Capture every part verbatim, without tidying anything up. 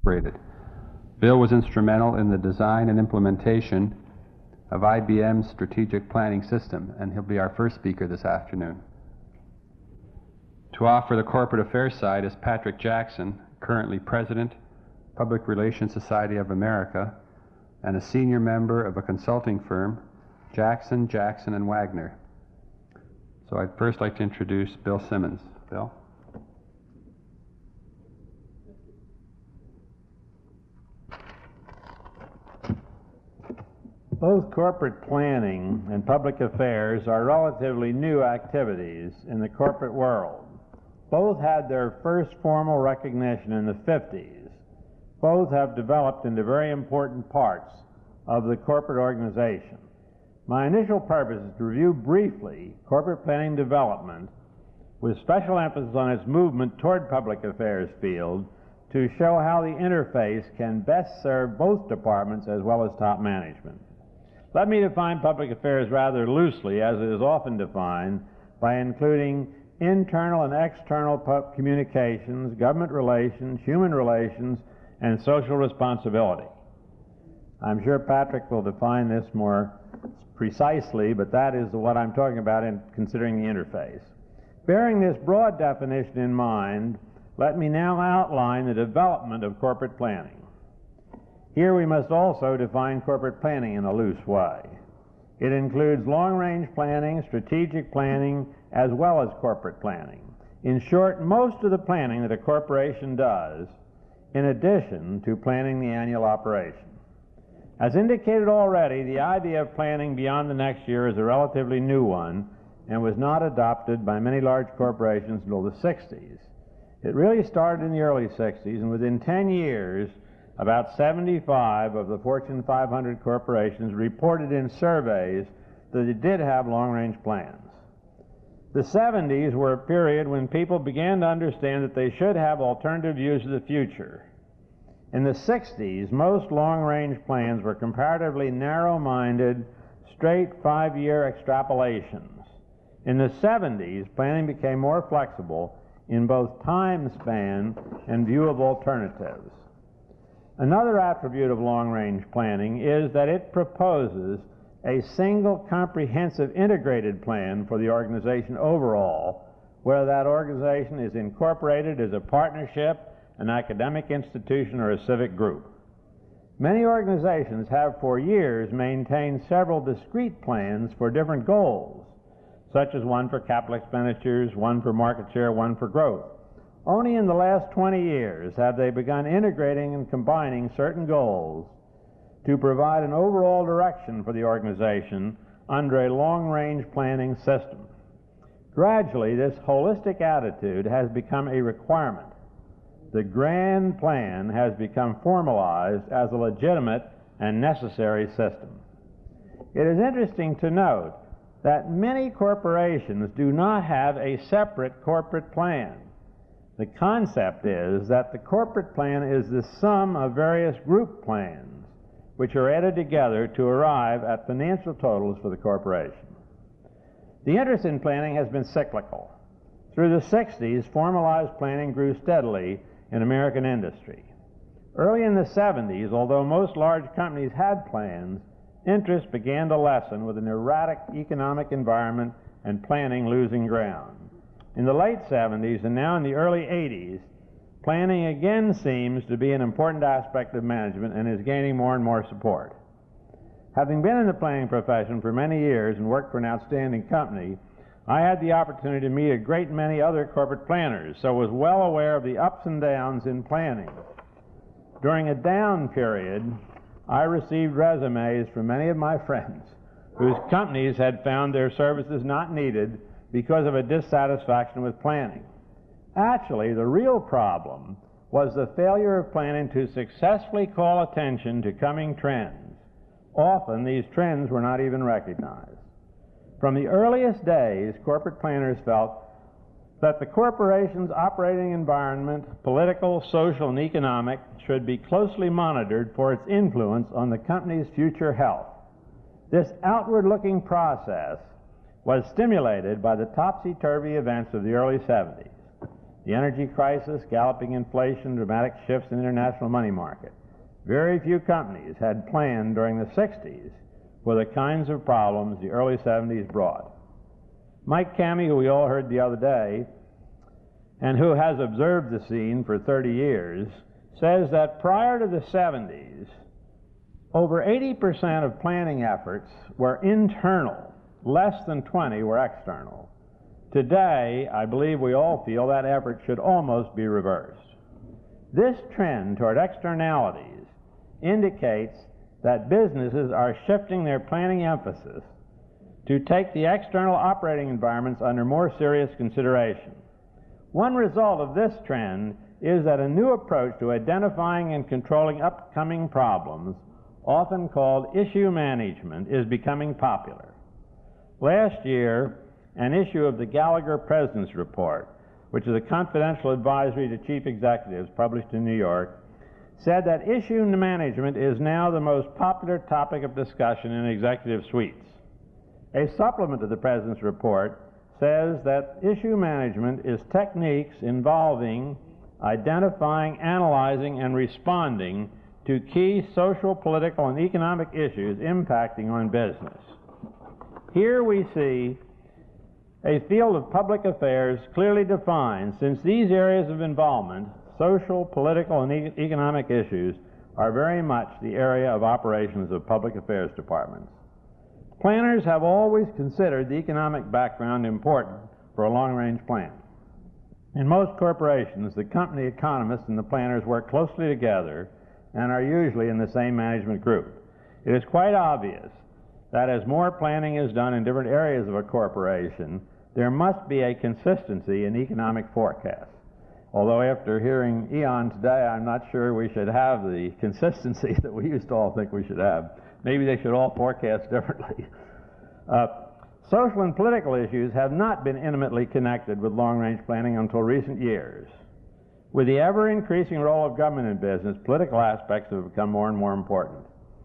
Incorporated. Bill was instrumental in the design and implementation of I B M's strategic planning system, and he'll be our first speaker this afternoon. To offer the corporate affairs side is Patrick Jackson, currently President, Public Relations Society of America, and a senior member of a consulting firm, Jackson, Jackson and Wagner. So I'd first like to introduce Bill Simmons. Bill? Both corporate planning and public affairs are relatively new activities in the corporate world. Both had their first formal recognition in the fifties. Both have developed into very important parts of the corporate organization. My initial purpose is to review briefly corporate planning development with special emphasis on its movement toward public affairs field to show how the interface can best serve both departments as well as top management. Let me define public affairs rather loosely, as it is often defined, by including internal and external communications, government relations, human relations, and social responsibility. I'm sure Patrick will define this more precisely, but that is what I'm talking about in considering the interface. Bearing this broad definition in mind, let me now outline the development of corporate planning. Here we must also define corporate planning in a loose way. It includes long-range planning, strategic planning, as well as corporate planning. In short, most of the planning that a corporation does, in addition to planning the annual operation. As indicated already, the idea of planning beyond the next year is a relatively new one and was not adopted by many large corporations until the sixties. It really started in the early sixties, and within ten years, about seventy-five of the Fortune five hundred corporations reported in surveys that they did have long-range plans. The seventies were a period when people began to understand that they should have alternative views of the future. In the sixties, most long-range plans were comparatively narrow-minded, straight five-year extrapolations. In the seventies, planning became more flexible in both time span and view of alternatives. Another attribute of long-range planning is that it proposes a single comprehensive integrated plan for the organization overall, whether that organization is incorporated as a partnership, an academic institution, or a civic group. Many organizations have for years maintained several discrete plans for different goals, such as one for capital expenditures, one for market share, one for growth. Only in the last twenty years have they begun integrating and combining certain goals to provide an overall direction for the organization under a long-range planning system. Gradually, this holistic attitude has become a requirement. The grand plan has become formalized as a legitimate and necessary system. It is interesting to note that many corporations do not have a separate corporate plan. The concept is that the corporate plan is the sum of various group plans, which are added together to arrive at financial totals for the corporation. The interest in planning has been cyclical. Through the sixties, formalized planning grew steadily in American industry. Early in the seventies, although most large companies had plans, interest began to lessen with an erratic economic environment and planning losing ground. In the late seventies and now in the early eighties, planning again seems to be an important aspect of management and is gaining more and more support. Having been in the planning profession for many years and worked for an outstanding company, I had the opportunity to meet a great many other corporate planners, so was well aware of the ups and downs in planning. During a down period, I received resumes from many of my friends whose companies had found their services not needed because of a dissatisfaction with planning. Actually, the real problem was the failure of planning to successfully call attention to coming trends. Often, these trends were not even recognized. From the earliest days, corporate planners felt that the corporation's operating environment, political, social, and economic, should be closely monitored for its influence on the company's future health. This outward-looking process was stimulated by the topsy-turvy events of the early seventies. the energy crisis, galloping inflation, dramatic shifts in the international money market. Very few companies had planned during the sixties for the kinds of problems the early seventies brought. Mike Cammey, who we all heard the other day, and who has observed the scene for thirty years, says that prior to the seventies, over eighty percent of planning efforts were internal, less than twenty were external. Today, I believe we all feel that effort should almost be reversed. This trend toward externalities indicates that businesses are shifting their planning emphasis to take the external operating environments under more serious consideration. One result of this trend is that a new approach to identifying and controlling upcoming problems, often called issue management, is becoming popular. Last year, an issue of the Gallagher President's Report, which is a confidential advisory to chief executives published in New York, said that issue management is now the most popular topic of discussion in executive suites. A supplement to the President's Report says that issue management is techniques involving identifying, analyzing, and responding to key social, political, and economic issues impacting on business. Here we see a field of public affairs clearly defined, since these areas of involvement, social, political, and e- economic issues, are very much the area of operations of public affairs departments. Planners have always considered the economic background important for a long-range plan. In most corporations, the company economists and the planners work closely together and are usually in the same management group. It is quite obvious that as more planning is done in different areas of a corporation, there must be a consistency in economic forecasts. Although after hearing Eon today, I'm not sure we should have the consistency that we used to all think we should have. Maybe they should all forecast differently. Uh, social and political issues have not been intimately connected with long-range planning until recent years. With the ever-increasing role of government in business, political aspects have become more and more important.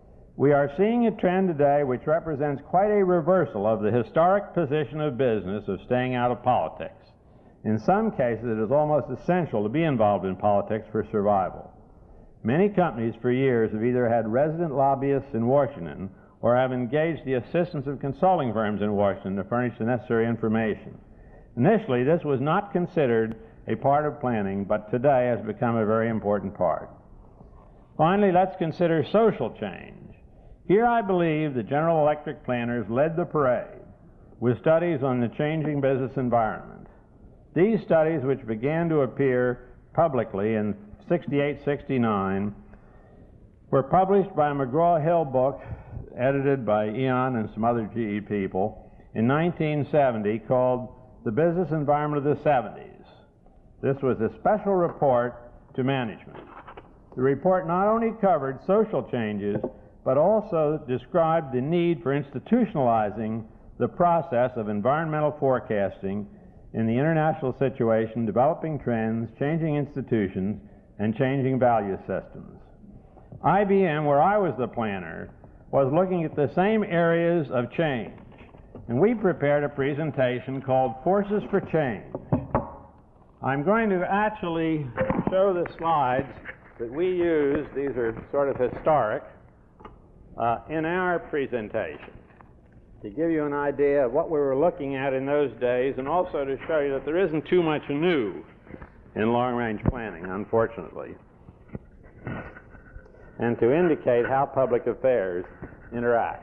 We are seeing a trend today which represents quite a reversal of the historic position of business of staying out of politics. In some cases, it is almost essential to be involved in politics for survival. Many companies for years have either had resident lobbyists in Washington or have engaged the assistance of consulting firms in Washington to furnish the necessary information. Initially, this was not considered a part of planning, but today has become a very important part. Finally, let's consider social change. Here I believe the General Electric planners led the parade with studies on the changing business environment. These studies, which began to appear publicly in sixty-eight sixty-nine, were published by a McGraw-Hill book edited by Eon and some other G E people in nineteen seventy called The Business Environment of the seventies. This was a special report to management. The report not only covered social changes, but also described the need for institutionalizing the process of environmental forecasting in the international situation, developing trends, changing institutions, and changing value systems. I B M, where I was the planner, was looking at the same areas of change, and we prepared a presentation called Forces for Change. I'm going to actually show the slides that we used. These are sort of historic uh, in our presentation to give you an idea of what we were looking at in those days, and also to show you that there isn't too much new in long-range planning, unfortunately, and to indicate how public affairs interacts.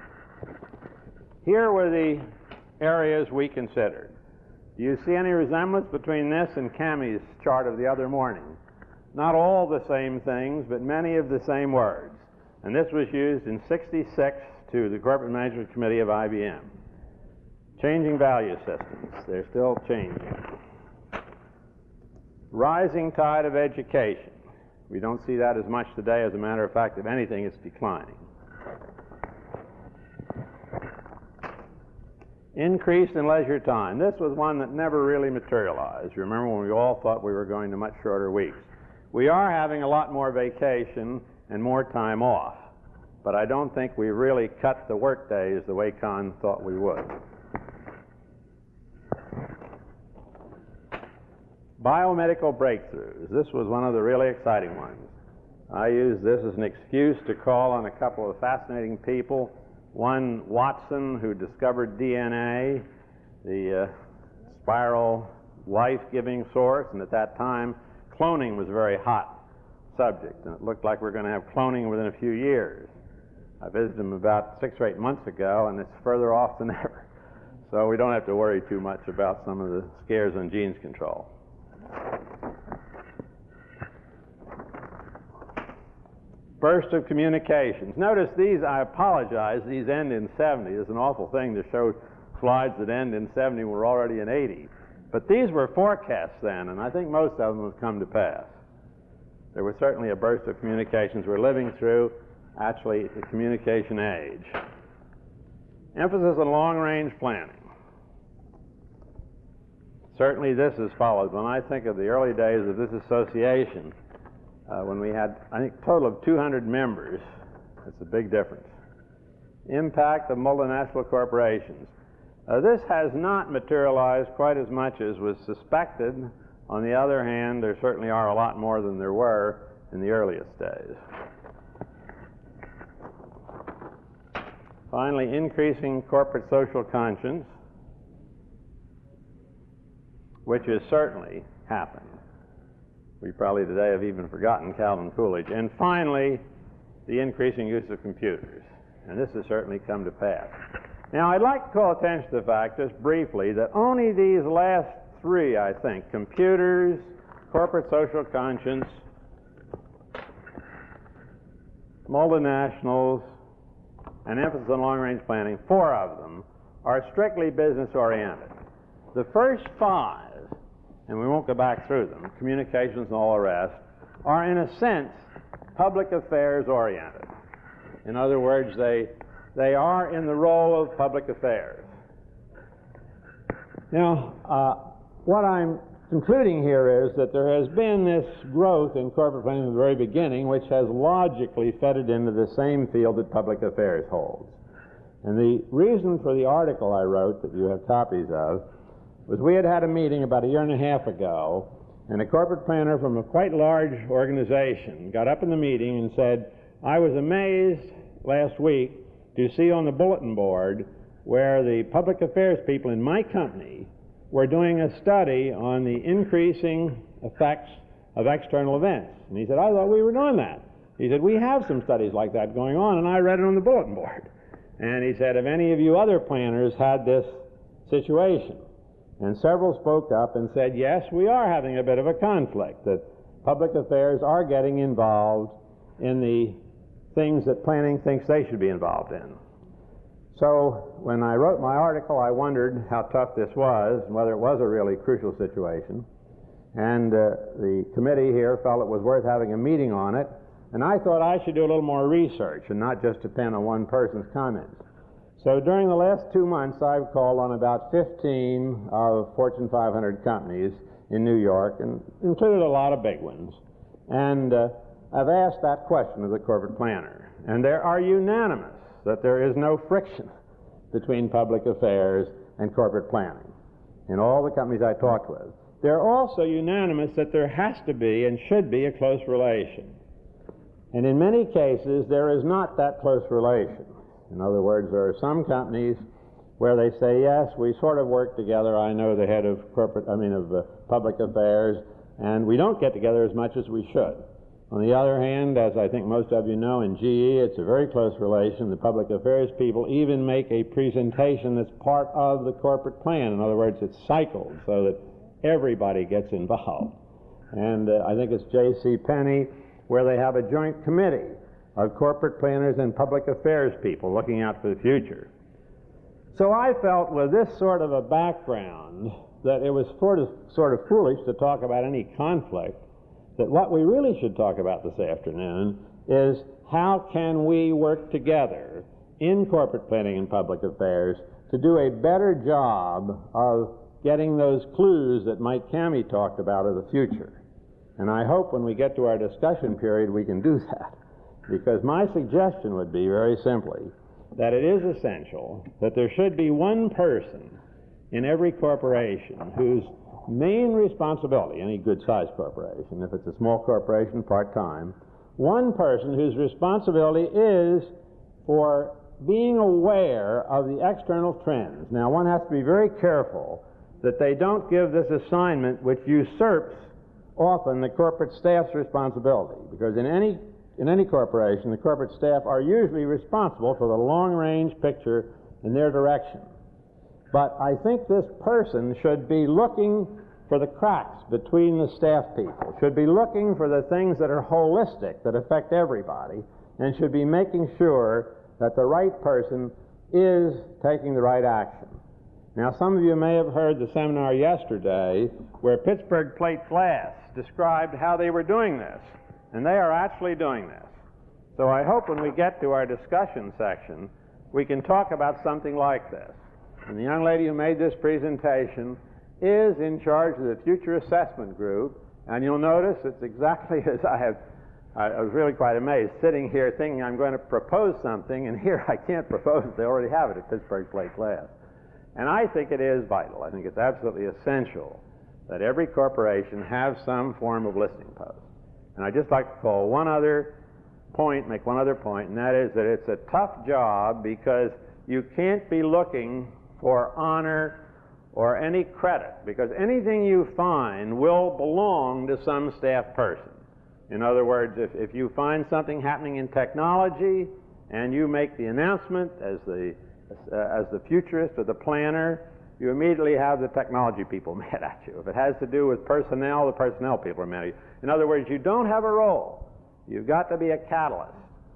Here were the areas we considered. Do you see any resemblance between this and Cammy's chart of the other morning? Not all the same things, but many of the same words. And this was used in sixty-six to the Corporate Management Committee of I B M. Changing value systems. They're still changing. Rising tide of education. We don't see that as much today. As a matter of fact, if anything, it's declining. Increase in leisure time. This was one that never really materialized. Remember when we all thought we were going to much shorter weeks. We are having a lot more vacation and more time off, but I don't think we really cut the work days the way Kahn thought we would. Biomedical breakthroughs. This was one of the really exciting ones. I used this as an excuse to call on a couple of fascinating people. One, Watson, who discovered D N A, the uh, spiral life-giving source, and at that time, cloning was a very hot subject, and it looked like we were going to have cloning within a few years. I visited him about six or eight months ago, and it's further off than ever. So we don't have to worry too much about some of the scares on genes control. Burst of communications. Notice these, I apologize, these end in seventy. It's an awful thing to show slides that end in seventy. We're already in eighty. But these were forecasts then, and I think most of them have come to pass. There was certainly a burst of communications. We're living through, actually, the communication age. Emphasis on long-range planning. Certainly this is followed. When I think of the early days of this association, uh, when we had, I think, a total of two hundred members, that's a big difference. Impact of multinational corporations. Uh, this has not materialized quite as much as was suspected. On the other hand, there certainly are a lot more than there were in the earliest days. Finally, increasing corporate social conscience, which has certainly happened. We probably today have even forgotten Calvin Coolidge. And finally, the increasing use of computers. And this has certainly come to pass. Now, I'd like to call attention to the fact, just briefly, that only these last three, I think, computers, corporate social conscience, multinationals, and emphasis on long-range planning, four of them are strictly business-oriented. The first five, and we won't go back through them, communications and all the rest, are in a sense public affairs-oriented. In other words, they, they are in the role of public affairs. Now, uh, what I'm concluding here is that there has been this growth in corporate planning from the very beginning, which has logically fed it into the same field that public affairs holds. And the reason for the article I wrote, that you have copies of, was we had had a meeting about a year and a half ago, and a corporate planner from a quite large organization got up in the meeting and said, I was amazed last week to see on the bulletin board where the public affairs people in my company were doing a study on the increasing effects of external events. And he said, I thought we were doing that. He said, we have some studies like that going on, and I read it on the bulletin board. And he said, have any of you other planners had this situation? And several spoke up and said, yes, we are having a bit of a conflict, that public affairs are getting involved in the things that planning thinks they should be involved in. So when I wrote my article, I wondered how tough this was and whether it was a really crucial situation. And uh, the committee here felt it was worth having a meeting on it. And I thought I should do a little more research and not just depend on one person's comments. So during the last two months, I've called on about fifteen of Fortune five hundred companies in New York, and included a lot of big ones. And uh, I've asked that question of the corporate planner. And they are unanimous that there is no friction between public affairs and corporate planning in all the companies I talked with. They're also unanimous that there has to be and should be a close relation. And in many cases, there is not that close relation. In other words, there are some companies where they say, yes, we sort of work together. I know the head of corporate, I mean, of uh, public affairs, and we don't get together as much as we should. On the other hand, as I think most of you know, in G E, it's a very close relation. The public affairs people even make a presentation that's part of the corporate plan. In other words, it's cycled so that everybody gets involved. And uh, I think it's J C Penney, where they have a joint committee of corporate planners and public affairs people looking out for the future. So I felt with this sort of a background that it was sort of, sort of foolish to talk about any conflict, that what we really should talk about this afternoon is how can we work together in corporate planning and public affairs to do a better job of getting those clues that Mike Cammey talked about of the future. And I hope when we get to our discussion period we can do that. Because my suggestion would be, very simply, that it is essential that there should be one person in every corporation whose main responsibility, any good-sized corporation, if it's a small corporation, part-time, one person whose responsibility is for being aware of the external trends. Now, one has to be very careful that they don't give this assignment which usurps often the corporate staff's responsibility, because in any, in any corporation, the corporate staff are usually responsible for the long-range picture in their direction. But I think this person should be looking for the cracks between the staff people, should be looking for the things that are holistic, that affect everybody, and should be making sure that the right person is taking the right action. Now, some of you may have heard the seminar yesterday where Pittsburgh Plate Glass described how they were doing this, and they are actually doing this. So I hope when we get to our discussion section, we can talk about something like this. And the young lady who made this presentation is in charge of the Future Assessment Group, and you'll notice it's exactly as I have. I was really quite amazed, sitting here thinking I'm going to propose something, and here I can't propose it. They already have it at Pittsburgh Plate Glass. And I think it is vital. I think it's absolutely essential that every corporation have some form of listening post. And I'd just like to call one other point, make one other point, and that is that it's a tough job because you can't be looking for honor or any credit, because anything you find will belong to some staff person. In other words, if, if you find something happening in technology and you make the announcement as the, uh, as the futurist or the planner, you immediately have the technology people mad at you. If it has to do with personnel, the personnel people are mad at you. In other words, you don't have a role. You've got to be a catalyst.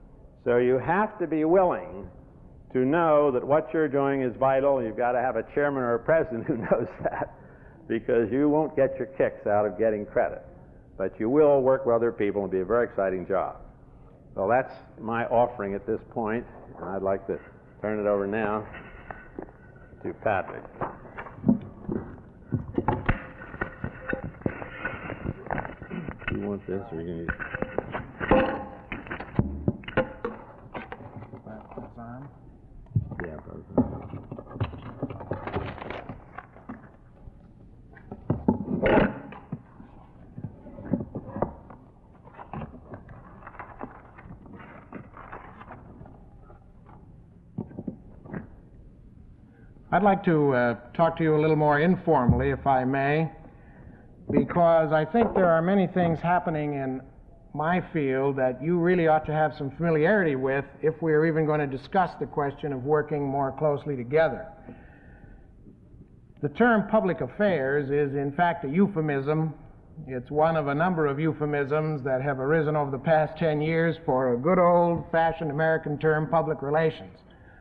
So you have to be willing to know that what you're doing is vital. You've got to have a chairman or a president who knows that, because you won't get your kicks out of getting credit. But you will work with other people and be a very exciting job. So that's my offering at this point, and I'd like to turn it over now to Patrick. Do you want this, or are you going to use Yeah, I'd like to uh, talk to you a little more informally, if I may, because I think there are many things happening in my field that you really ought to have some familiarity with if we're even going to discuss the question of working more closely together. The term public affairs is in fact a euphemism. It's one of a number of euphemisms that have arisen over the past ten years for a good old-fashioned American term, public relations.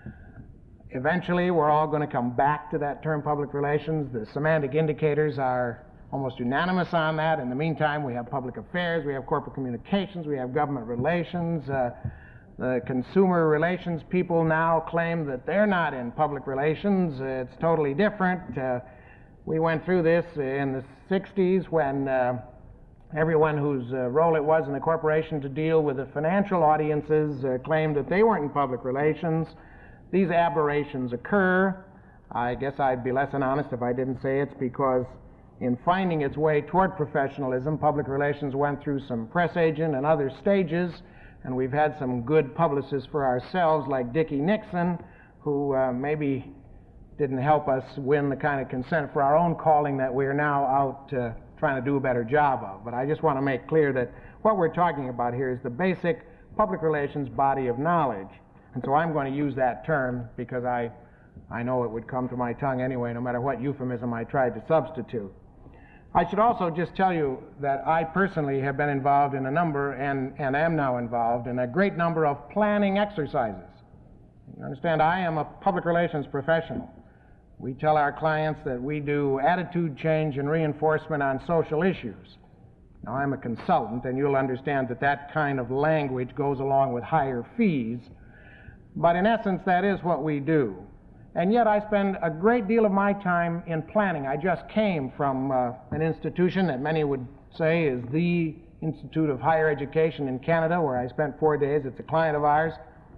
Eventually, we're all going to come back to that term, public relations. The semantic indicators are almost unanimous on that. In the meantime, we have public affairs, we have corporate communications, we have government relations. Uh, the consumer relations people now claim that they're not in public relations. It's totally different. Uh, we went through this in the sixties when uh, everyone whose uh, role it was in the corporation to deal with the financial audiences uh, claimed that they weren't in public relations. These aberrations occur. I guess I'd be less than honest if I didn't say it's because in finding its way toward professionalism, public relations went through some press agent and other stages, and we've had some good publicists for ourselves like Dickie Nixon, who uh, maybe didn't help us win the kind of consent for our own calling that we're now out uh, trying to do a better job of. But I just want to make clear that what we're talking about here is the basic public relations body of knowledge. And so I'm going to use that term because I, I know it would come to my tongue anyway, no matter what euphemism I tried to substitute. I should also just tell you that I personally have been involved in a number, and, and am now involved in a great number of planning exercises. You understand, I am a public relations professional. We tell our clients that we do attitude change and reinforcement on social issues. Now, I'm a consultant, and you'll understand that that kind of language goes along with higher fees. But in essence, that is what we do. And yet I spend a great deal of my time in planning. I just came from uh, an institution that many would say is the Institute of Higher Education in Canada, where I spent four days. It's a client of ours.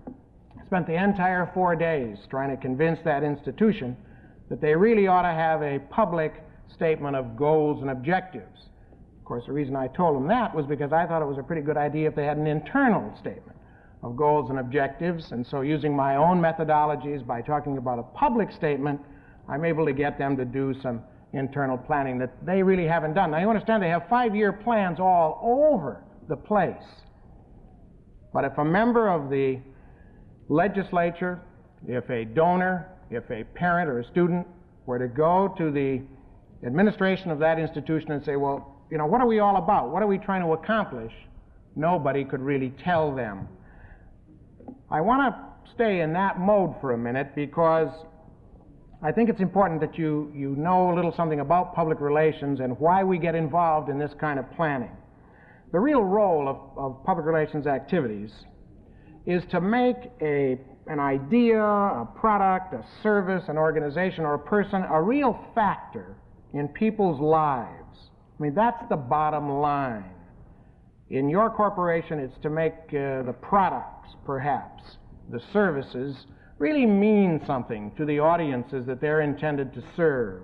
I spent the entire four days trying to convince that institution that they really ought to have a public statement of goals and objectives. Of course, the reason I told them that was because I thought it was a pretty good idea if they had an internal statement of goals and objectives, and so using my own methodologies by talking about a public statement, I'm able to get them to do some internal planning that they really haven't done. Now, you understand they have five-year plans all over the place. But if a member of the legislature, if a donor, if a parent or a student were to go to the administration of that institution and say, well, you know, what are we all about? What are we trying to accomplish? Nobody could really tell them. I want to stay in that mode for a minute because I think it's important that you, you know a little something about public relations and why we get involved in this kind of planning. The real role of, of public relations activities is to make a, an idea, a product, a service, an organization, or a person a real factor in people's lives. I mean, that's the bottom line. In your corporation, it's to make uh, the products, perhaps, the services, really mean something to the audiences that they're intended to serve.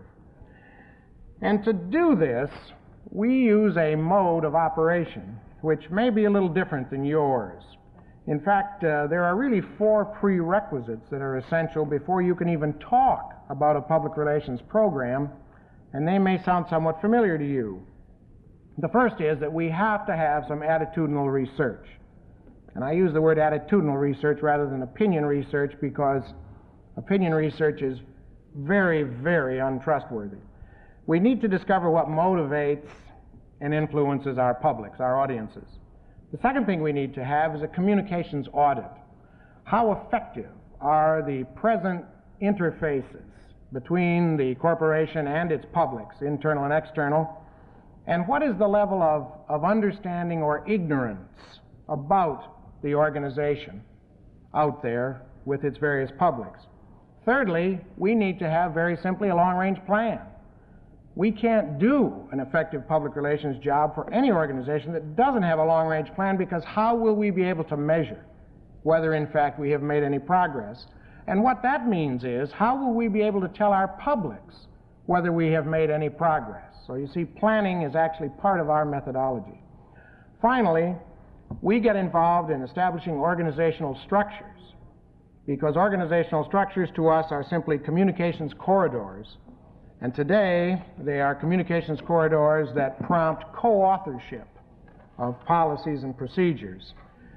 And to do this, we use a mode of operation which may be a little different than yours. In fact, uh, there are really four prerequisites that are essential before you can even talk about a public relations program, and they may sound somewhat familiar to you. The first is that we have to have some attitudinal research. And I use the word attitudinal research rather than opinion research because opinion research is very, very untrustworthy. We need to discover what motivates and influences our publics, our audiences. The second thing we need to have is a communications audit. How effective are the present interfaces between the corporation and its publics, internal and external? And what is the level of, of understanding or ignorance about the organization out there with its various publics? Thirdly, we need to have very simply a long-range plan. We can't do an effective public relations job for any organization that doesn't have a long-range plan, because how will we be able to measure whether in fact we have made any progress? And what that means is, how will we be able to tell our publics whether we have made any progress? So you see, planning is actually part of our methodology. Finally, we get involved in establishing organizational structures, because organizational structures to us are simply communications corridors. And today, they are communications corridors that prompt co-authorship of policies and procedures.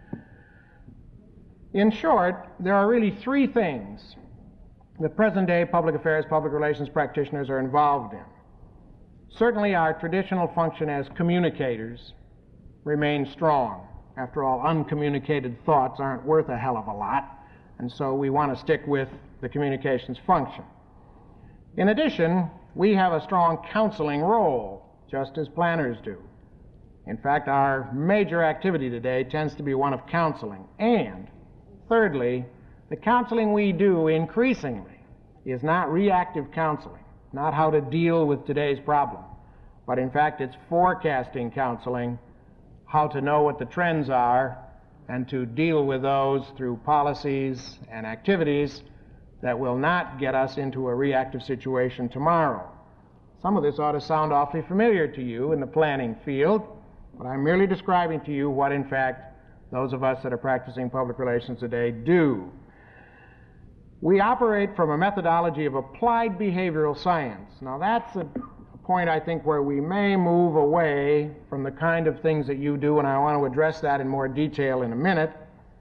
In short, there are really three things that present-day public affairs, public relations practitioners are involved in. Certainly, our traditional function as communicators remains strong. After all, uncommunicated thoughts aren't worth a hell of a lot, and so we want to stick with the communications function. In addition, we have a strong counseling role, just as planners do. In fact, our major activity today tends to be one of counseling. And thirdly, the counseling we do increasingly is not reactive counseling, not how to deal with today's problem, but in fact it's forecasting counseling, how to know what the trends are and to deal with those through policies and activities that will not get us into a reactive situation tomorrow. Some of this ought to sound awfully familiar to you in the planning field, but I'm merely describing to you what, in fact, those of us that are practicing public relations today do. We operate from a methodology of applied behavioral science. Now, that's a point, I think, where we may move away from the kind of things that you do, and I want to address that in more detail in a minute.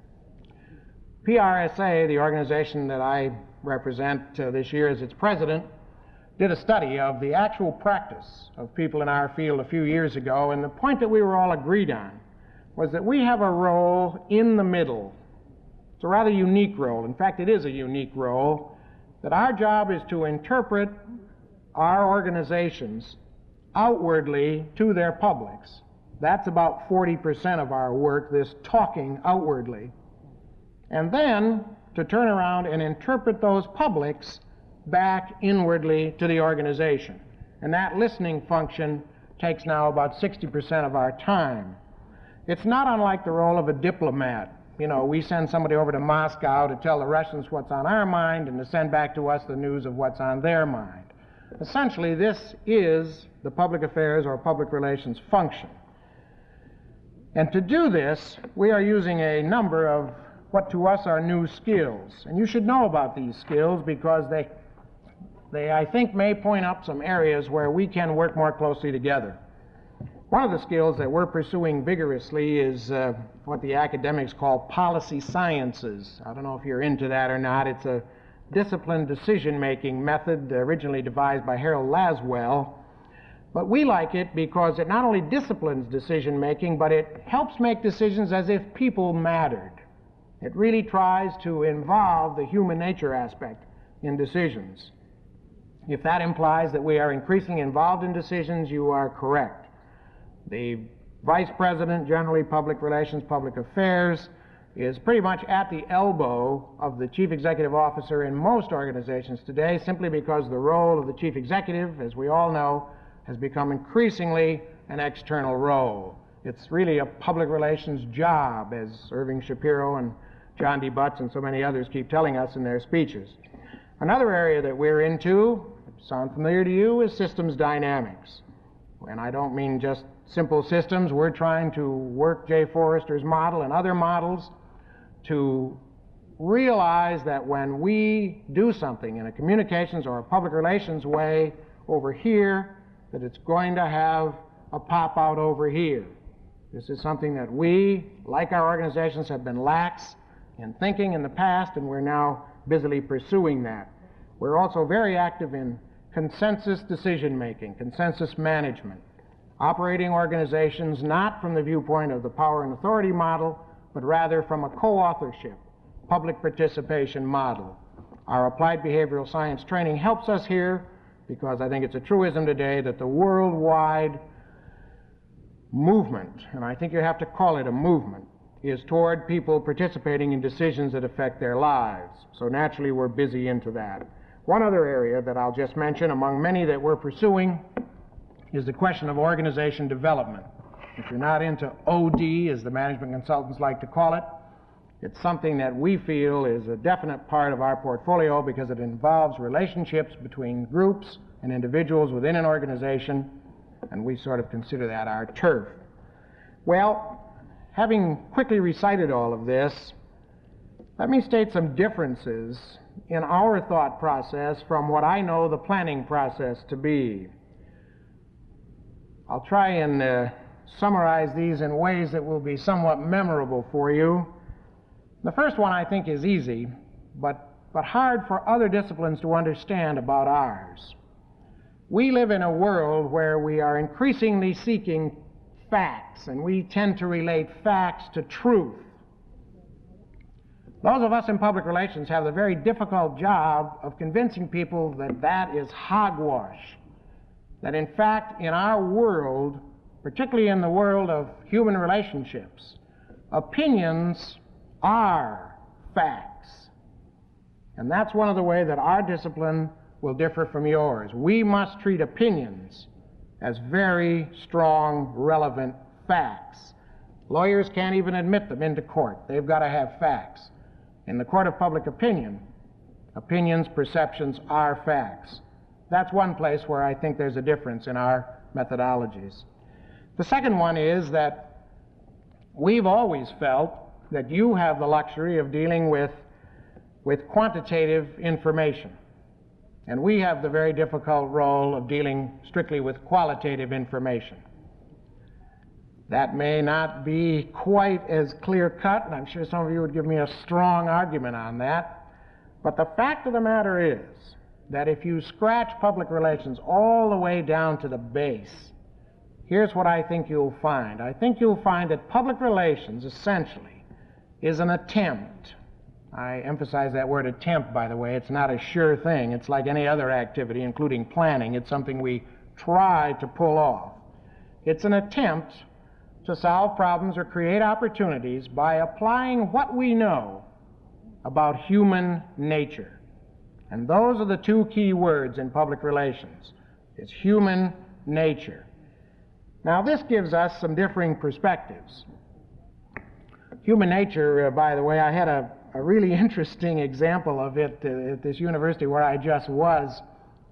P R S A, the organization that I represent uh, this year as its president, did a study of the actual practice of people in our field a few years ago, and the point that we were all agreed on was that we have a role in the middle. It's a rather unique role. In fact, it is a unique role, that our job is to interpret our organizations outwardly to their publics. That's about forty percent of our work, this talking outwardly. And then to turn around and interpret those publics back inwardly to the organization. And that listening function takes now about sixty percent of our time. It's not unlike the role of a diplomat. You know, we send somebody over to Moscow to tell the Russians what's on our mind and to send back to us the news of what's on their mind. Essentially, this is the public affairs or public relations function. And to do this, we are using a number of what to us are new skills. And you should know about these skills because they, they, I think, may point up some areas where we can work more closely together. One of the skills that we're pursuing vigorously is uh, what the academics call policy sciences. I don't know if you're into that or not. It's a disciplined decision-making method originally devised by Harold Laswell. But we like it because it not only disciplines decision-making, but it helps make decisions as if people mattered. It really tries to involve the human nature aspect in decisions. If that implies that we are increasingly involved in decisions, you are correct. The vice president, generally public relations, public affairs, is pretty much at the elbow of the chief executive officer in most organizations today, simply because the role of the chief executive, as we all know, has become increasingly an external role. It's really a public relations job, as Irving Shapiro and John D. Butts and so many others keep telling us in their speeches. Another area that we're into, sound familiar to you, is systems dynamics. And I don't mean just simple systems. We're trying to work Jay Forrester's model and other models to realize that when we do something in a communications or a public relations way over here, that it's going to have a pop out over here. This is something that we, like our organizations, have been lax in thinking in the past, and we're now busily pursuing that. We're also very active in consensus decision-making, consensus management, operating organizations not from the viewpoint of the power and authority model, but rather from a co-authorship, public participation model. Our applied behavioral science training helps us here because I think it's a truism today that the worldwide movement, and I think you have to call it a movement, is toward people participating in decisions that affect their lives. So naturally we're busy into that. One other area that I'll just mention among many that we're pursuing is the question of organization development. If you're not into O D, as the management consultants like to call it, it's something that we feel is a definite part of our portfolio because it involves relationships between groups and individuals within an organization, and we sort of consider that our turf. Well, having quickly recited all of this, let me state some differences in our thought process from what I know the planning process to be. I'll try and uh, summarize these in ways that will be somewhat memorable for you. The first one I think is easy, but, but hard for other disciplines to understand about ours. We live in a world where we are increasingly seeking facts, and we tend to relate facts to truth. Those of us in public relations have the very difficult job of convincing people that that is hogwash, that in fact in our world, particularly in the world of human relationships, opinions are facts. And that's one of the ways that our discipline will differ from yours. We must treat opinions as very strong, relevant facts. Lawyers can't even admit them into court. They've got to have facts. In the court of public opinion, opinions, perceptions are facts. That's one place where I think there's a difference in our methodologies. The second one is that we've always felt that you have the luxury of dealing with, with quantitative information. And we have the very difficult role of dealing strictly with qualitative information. That may not be quite as clear-cut, and I'm sure some of you would give me a strong argument on that. But the fact of the matter is that if you scratch public relations all the way down to the base, here's what I think you'll find. I think you'll find that public relations, essentially, is an attempt. I emphasize that word attempt, by the way. It's not a sure thing. It's like any other activity, including planning. It's something we try to pull off. It's an attempt to solve problems or create opportunities by applying what we know about human nature. And those are the two key words in public relations. It's human nature. Now, this gives us some differing perspectives. Human nature, uh, by the way, I had a, a really interesting example of it uh, at this university where I just was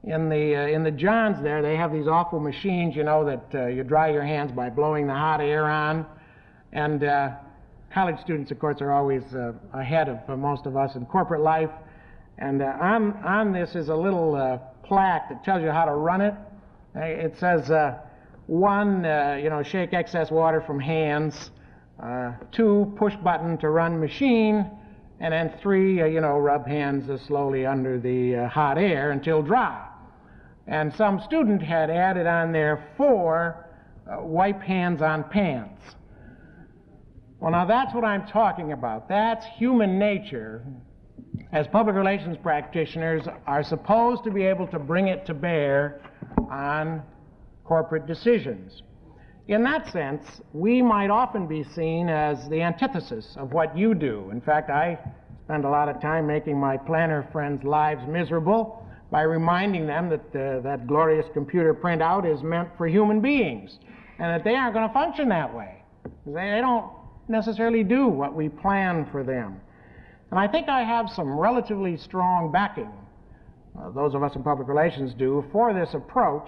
In the, uh, in the Johns there, they have these awful machines, you know, that uh, you dry your hands by blowing the hot air on. And uh, college students, of course, are always uh, ahead of uh, most of us in corporate life. And uh, on, on this is a little uh, plaque that tells you how to run it. Uh, It says, uh, one, uh, you know, shake excess water from hands. Uh, two, push button to run machine. And then three, uh, you know, rub hands uh, slowly under the uh, hot air until dry. And some student had added on there four, uh, wipe hands on pants. Well, now that's what I'm talking about. That's human nature. As public relations practitioners are supposed to be able to bring it to bear on corporate decisions. In that sense, we might often be seen as the antithesis of what you do. In fact, I spend a lot of time making my planner friends' lives miserable by reminding them that uh, that glorious computer printout is meant for human beings and that they aren't going to function that way. They, they don't necessarily do what we plan for them. And I think I have some relatively strong backing, uh, those of us in public relations do, for this approach.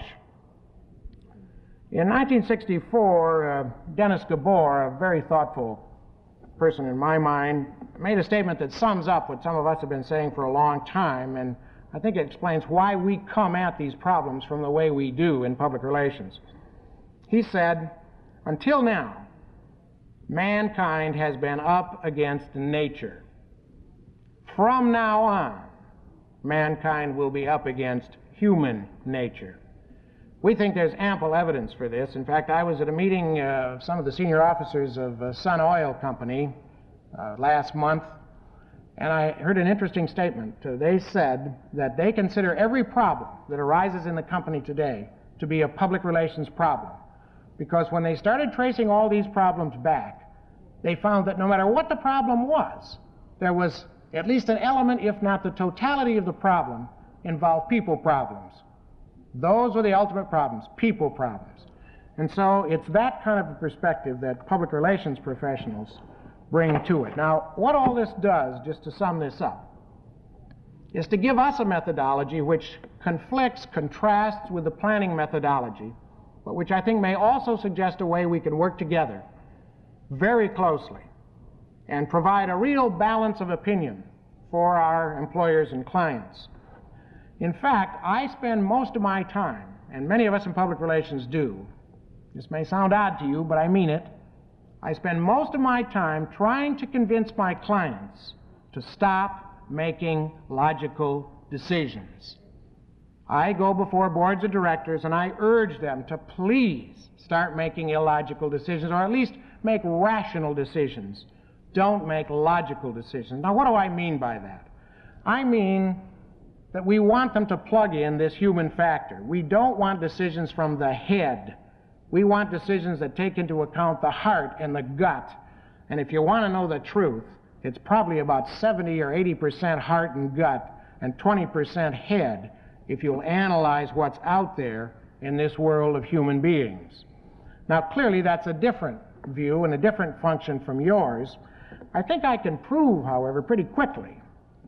In nineteen sixty-four, uh, Dennis Gabor, a very thoughtful person in my mind, made a statement that sums up what some of us have been saying for a long time, and I think it explains why we come at these problems from the way we do in public relations. He said, until now, mankind has been up against nature. From now on, mankind will be up against human nature. We think there's ample evidence for this. In fact, I was at a meeting uh, of some of the senior officers of uh, Sun Oil Company uh, last month, and I heard an interesting statement. Uh, they said that they consider every problem that arises in the company today to be a public relations problem, because when they started tracing all these problems back, they found that no matter what the problem was, there was at least an element, if not the totality of the problem, involved people problems. Those are the ultimate problems, people problems. And so it's that kind of a perspective that public relations professionals bring to it. Now, what all this does, just to sum this up, is to give us a methodology which conflicts, contrasts with the planning methodology, but which I think may also suggest a way we can work together very closely and provide a real balance of opinion for our employers and clients. In fact, I spend most of my time, and many of us in public relations do, this may sound odd to you, but I mean it, I spend most of my time trying to convince my clients to stop making logical decisions. I go before boards of directors and I urge them to please start making illogical decisions, or at least make rational decisions. Don't make logical decisions. Now, what do I mean by that? I mean that we want them to plug in this human factor. We don't want decisions from the head. We want decisions that take into account the heart and the gut. And if you want to know the truth, it's probably about seventy or eighty percent heart and gut and twenty percent head if you'll analyze what's out there in this world of human beings. Now, clearly that's a different view and a different function from yours. I think I can prove, however, pretty quickly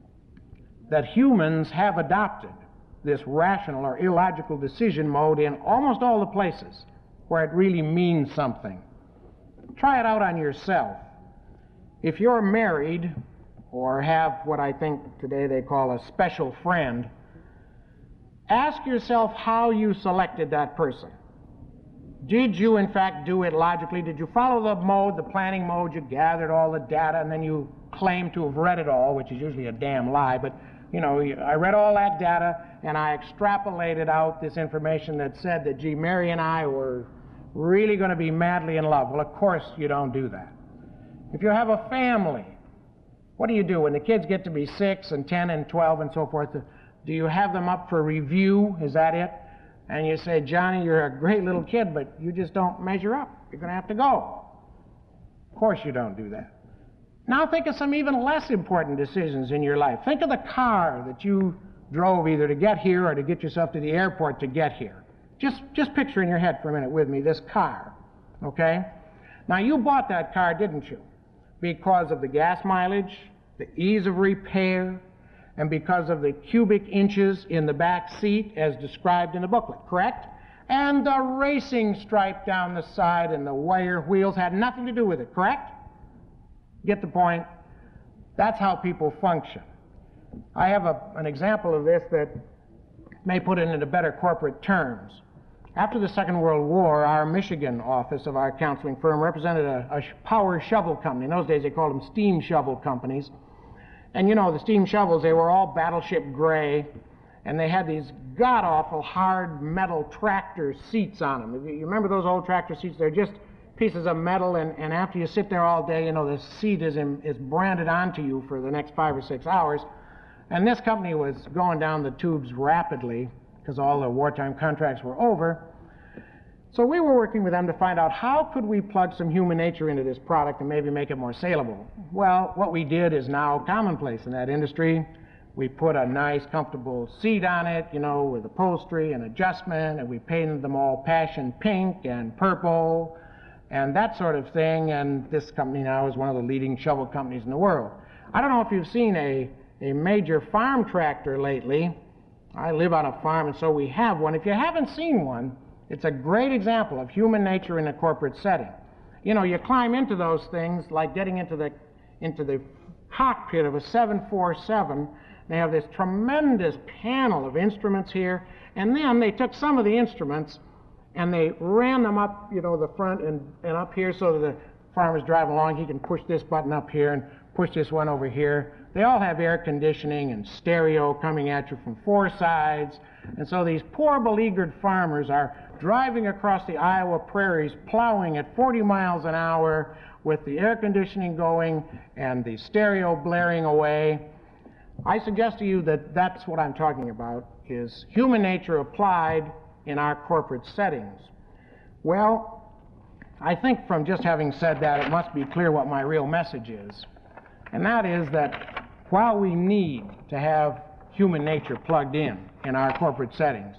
that humans have adopted this rational or illogical decision mode in almost all the places where it really means something. Try it out on yourself. If you're married or have what I think today they call a special friend, ask yourself how you selected that person. Did you, in fact, do it logically? Did you follow the mode, the planning mode? You gathered all the data and then you claim to have read it all, which is usually a damn lie, but you know, I read all that data and I extrapolated out this information that said that, gee, Mary and I were really going to be madly in love. Well, of course you don't do that. If you have a family, what do you do when the kids get to be six and ten and twelve and so forth? Do you have them up for review? Is that it? And you say, Johnny, you're a great little kid, but you just don't measure up. You're going to have to go. Of course you don't do that. Now think of some even less important decisions in your life. Think of the car that you drove either to get here or to get yourself to the airport to get here. Just, just picture in your head for a minute with me this car, okay? Now you bought that car, didn't you? Because of the gas mileage, the ease of repair, and because of the cubic inches in the back seat as described in the booklet, correct? And the racing stripe down the side and the wire wheels had nothing to do with it, correct? Get the point? That's how people function. I have a, an example of this that may put it into better corporate terms. After the Second World War, our Michigan office of our counseling firm represented a, a power shovel company. In those days, they called them steam shovel companies. And you know, the steam shovels, they were all battleship gray, and they had these god-awful hard metal tractor seats on them. You remember those old tractor seats? They're just pieces of metal, and, and after you sit there all day, you know, the seat is, in, is branded onto you for the next five or six hours. And this company was going down the tubes rapidly because all the wartime contracts were over. So we were working with them to find out how could we plug some human nature into this product and maybe make it more saleable. Well, what we did is now commonplace in that industry. We put a nice, comfortable seat on it, you know, with upholstery and adjustment, and we painted them all passion pink and purple and that sort of thing, and this company now is one of the leading shovel companies in the world. I don't know if you've seen a, a major farm tractor lately. I live on a farm, and so we have one. If you haven't seen one, it's a great example of human nature in a corporate setting. You know, you climb into those things like getting into the, into the cockpit of a seven forty-seven. They have this tremendous panel of instruments here, and then they took some of the instruments and they ran them up, you know, the front and, and up here so that the farmer's driving along, he can push this button up here and push this one over here. They all have air conditioning and stereo coming at you from four sides, and so these poor beleaguered farmers are driving across the Iowa prairies, plowing at forty miles an hour with the air conditioning going and the stereo blaring away. I suggest to you that that's what I'm talking about, is human nature applied in our corporate settings. Well, I think from just having said that, it must be clear what my real message is. And that is that while we need to have human nature plugged in in our corporate settings,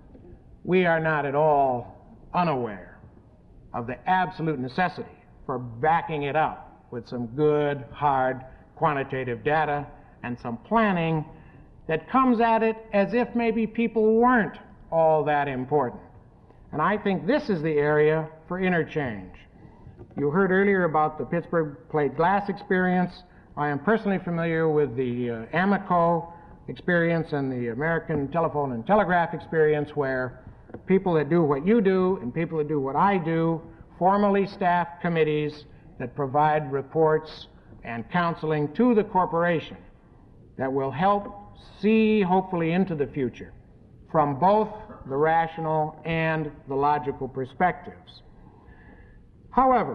we are not at all unaware of the absolute necessity for backing it up with some good, hard, quantitative data and some planning that comes at it as if maybe people weren't all that important. And I think this is the area for interchange. You heard earlier about the Pittsburgh plate glass experience. I am personally familiar with the uh, Amoco experience and the American Telephone and Telegraph experience, where people that do what you do and people that do what I do formally staff committees that provide reports and counseling to the corporation that will help see, hopefully, into the future from both the rational and the logical perspectives. However,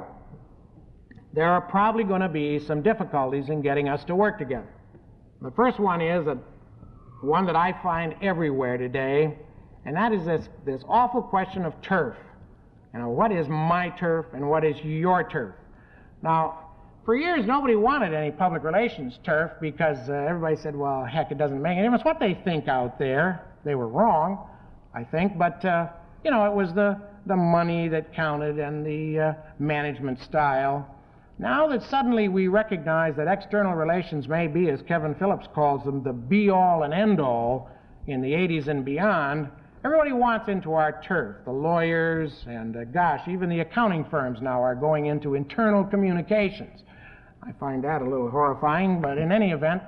there are probably going to be some difficulties in getting us to work together. The first one is that one that I find everywhere today, and that is this, this awful question of turf. You know, what is my turf and what is your turf? Now, for years, nobody wanted any public relations turf because uh, everybody said, well, heck, it doesn't make any difference what they think out there. They were wrong, I think, but, uh, you know, it was the, the money that counted and the uh, management style. Now that suddenly we recognize that external relations may be, as Kevin Phillips calls them, the be-all and end-all in the eighties and beyond, everybody wants into our turf. The lawyers and, uh, gosh, even the accounting firms now are going into internal communications. I find that a little horrifying, but in any event,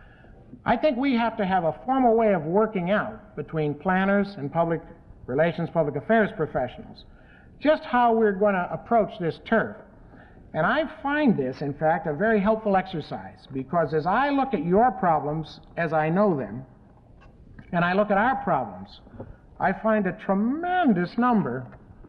I think we have to have a formal way of working out between planners and public relations, public affairs professionals, just how we're going to approach this turf. And I find this, in fact, a very helpful exercise, because as I look at your problems as I know them, and I look at our problems, I find a tremendous number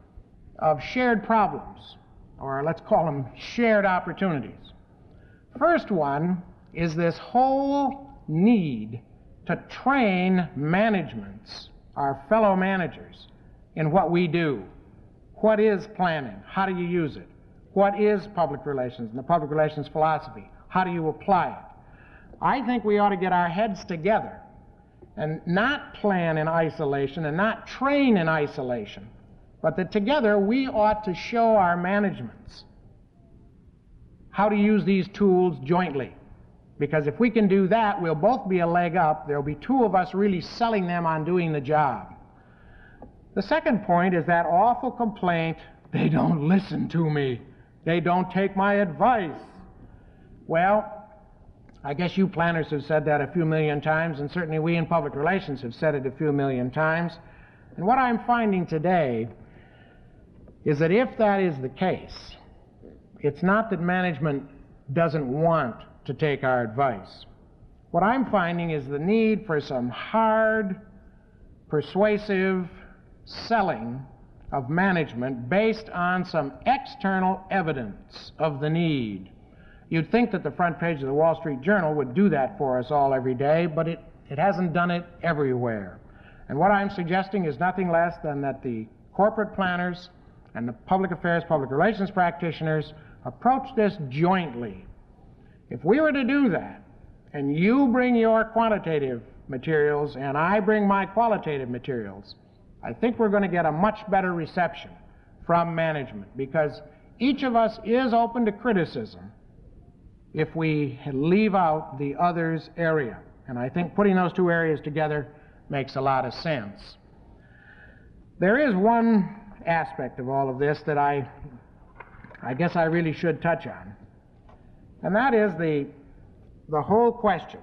of shared problems, or let's call them shared opportunities. First one is this whole need to train managements, our fellow managers, in what we do. What is planning? How do you use it? What is public relations and the public relations philosophy? How do you apply it? I think we ought to get our heads together and not plan in isolation and not train in isolation, but that together we ought to show our managements how to use these tools jointly. Because if we can do that, we'll both be a leg up. There'll be two of us really selling them on doing the job. The second point is that awful complaint, they don't listen to me. They don't take my advice. Well, I guess you planners have said that a few million times, and certainly we in public relations have said it a few million times. And what I'm finding today is that if that is the case, it's not that management doesn't want to take our advice. What I'm finding is the need for some hard, persuasive selling of management based on some external evidence of the need. You'd think that the front page of the Wall Street Journal would do that for us all every day, but it, it hasn't done it everywhere. And what I'm suggesting is nothing less than that the corporate planners and the public affairs, public relations practitioners approach this jointly. If we were to do that, and you bring your quantitative materials and I bring my qualitative materials, I think we're going to get a much better reception from management, because each of us is open to criticism if we leave out the other's area. And I think putting those two areas together makes a lot of sense. There is one aspect of all of this that I, I guess I really should touch on. And that is the, the whole question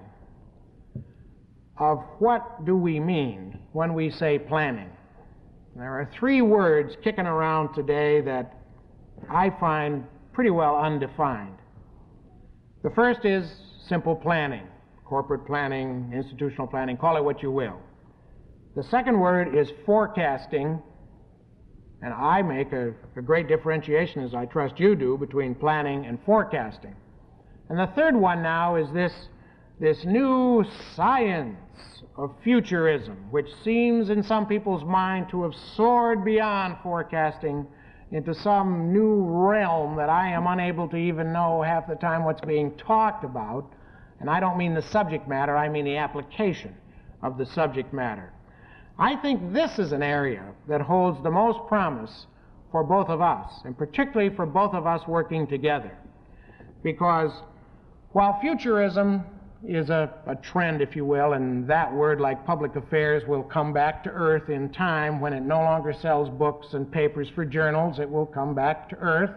of what do we mean when we say planning. There are three words kicking around today that I find pretty well undefined. The first is simple planning, corporate planning, institutional planning, call it what you will. The second word is forecasting, and I make a, a great differentiation, as I trust you do, between planning and forecasting. And the third one now is this, this new science of futurism, which seems in some people's mind to have soared beyond forecasting into some new realm that I am unable to even know half the time what's being talked about. And I don't mean the subject matter, I mean the application of the subject matter. I think this is an area that holds the most promise for both of us, and particularly for both of us working together. Because while futurism is a, a trend, if you will, and that word, like public affairs, will come back to earth in time when it no longer sells books and papers for journals, it will come back to earth.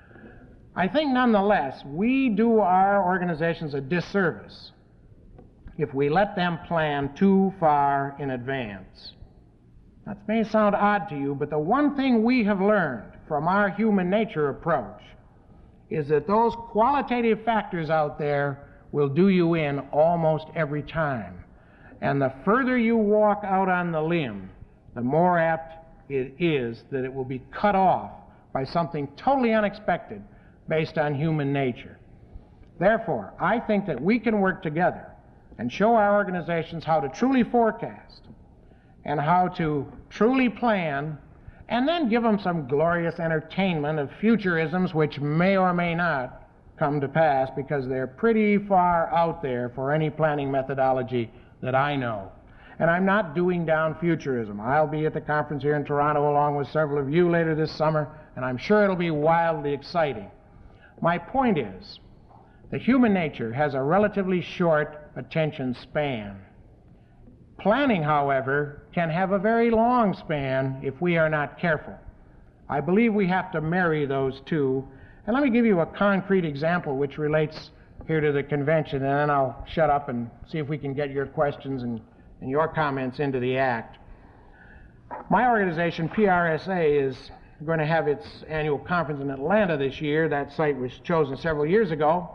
I think nonetheless, we do our organizations a disservice if we let them plan too far in advance. That may sound odd to you, but the one thing we have learned from our human nature approach is that those qualitative factors out there will do you in almost every time. And the further you walk out on the limb, the more apt it is that it will be cut off by something totally unexpected based on human nature. Therefore, I think that we can work together and show our organizations how to truly forecast and how to truly plan, and then give them some glorious entertainment of futurisms which may or may not come to pass, because they're pretty far out there for any planning methodology that I know. And I'm not doing down futurism. I'll be at the conference here in Toronto along with several of you later this summer, and I'm sure it'll be wildly exciting. My point is that human nature has a relatively short attention span. Planning, however, can have a very long span if we are not careful. I believe we have to marry those two. And let me give you a concrete example which relates here to the convention, and then I'll shut up and see if we can get your questions and, and your comments into the act. My organization, P R S A, is going to have its annual conference in Atlanta this year. That site was chosen several years ago.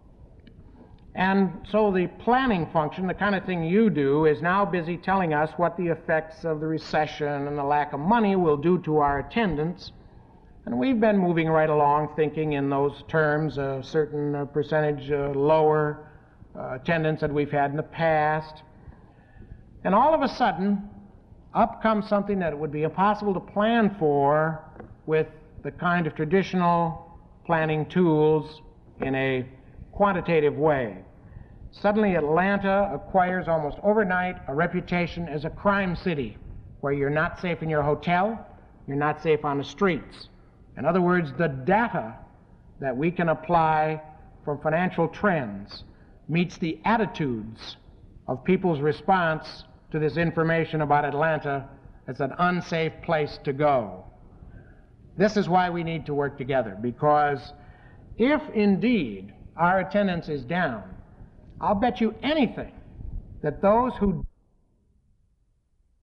And so the planning function, the kind of thing you do, is now busy telling us what the effects of the recession and the lack of money will do to our attendance. And we've been moving right along thinking in those terms, a certain uh, percentage uh, lower uh, attendance than we've had in the past. And all of a sudden, up comes something that it would be impossible to plan for with the kind of traditional planning tools in a quantitative way. Suddenly, Atlanta acquires almost overnight a reputation as a crime city, where you're not safe in your hotel, you're not safe on the streets. In other words, the data that we can apply from financial trends meets the attitudes of people's response to this information about Atlanta as an unsafe place to go. This is why we need to work together, because if indeed our attendance is down, I'll bet you anything that those who